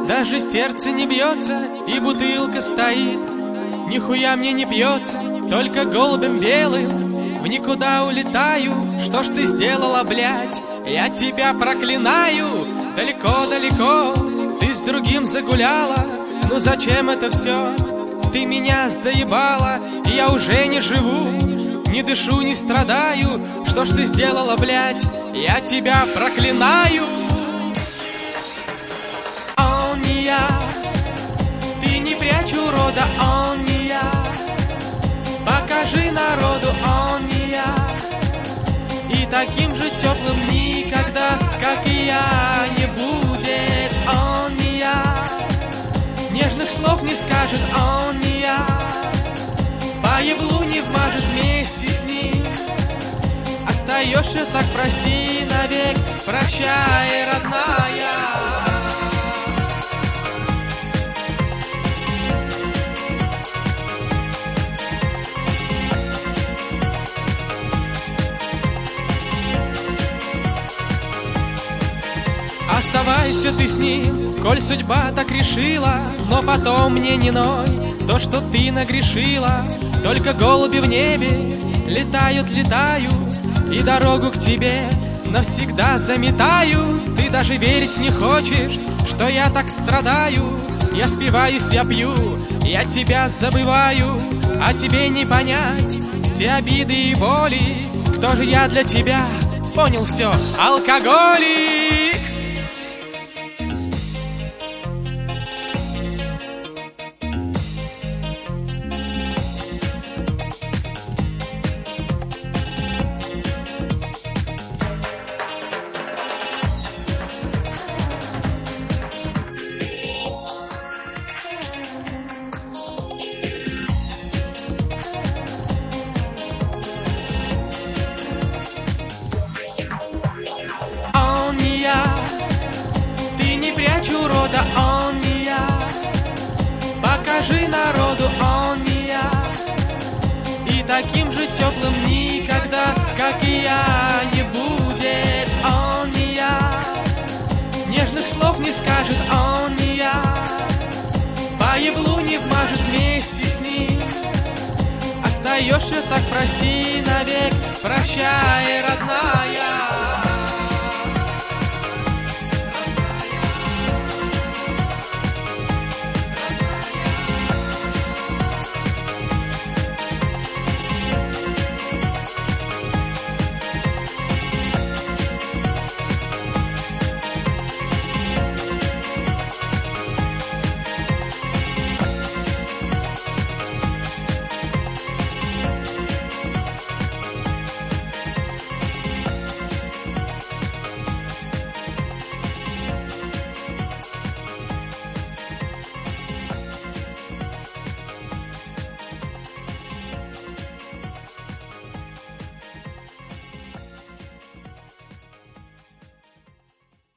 Даже сердце не бьется, и бутылка стоит. Нихуя мне не бьется, только голубем белым в никуда улетаю. Что ж ты сделала, блядь? Я тебя проклинаю. Далеко-далеко ты с другим загуляла. Ну зачем это все? Ты меня заебала, и я уже не живу. Не дышу, не страдаю. Что ж ты сделала, блядь? Я тебя проклинаю. Он не я, ты не прячь урода, он не я. Покажи народу, он не я. И таким же теплым никогда, как и я, не будет. Он не я, нежных слов не скажет, он не я. По еблу не вмажет вместе с ним. Остаешься, так прости навек, прощай, родная. Оставайся ты с ним, коль судьба так решила. Но потом мне не ной то, что ты нагрешила. Только голуби в небе летают, летают, и дорогу к тебе навсегда заметаю. Ты даже верить не хочешь, что я так страдаю. Я спиваюсь, я пью, я тебя забываю. А тебе не понять все обиды и боли. Кто же я для тебя? Понял все, алкоголик. Ты не прячь урода, он не я. Покажи народу, он не я. И таким же теплым никогда, как и я, не будет. Он не я, нежных слов не скажет, он не я. По еблу не вмажет вместе с ним. Остаешься, так прости навек, прощай, родная.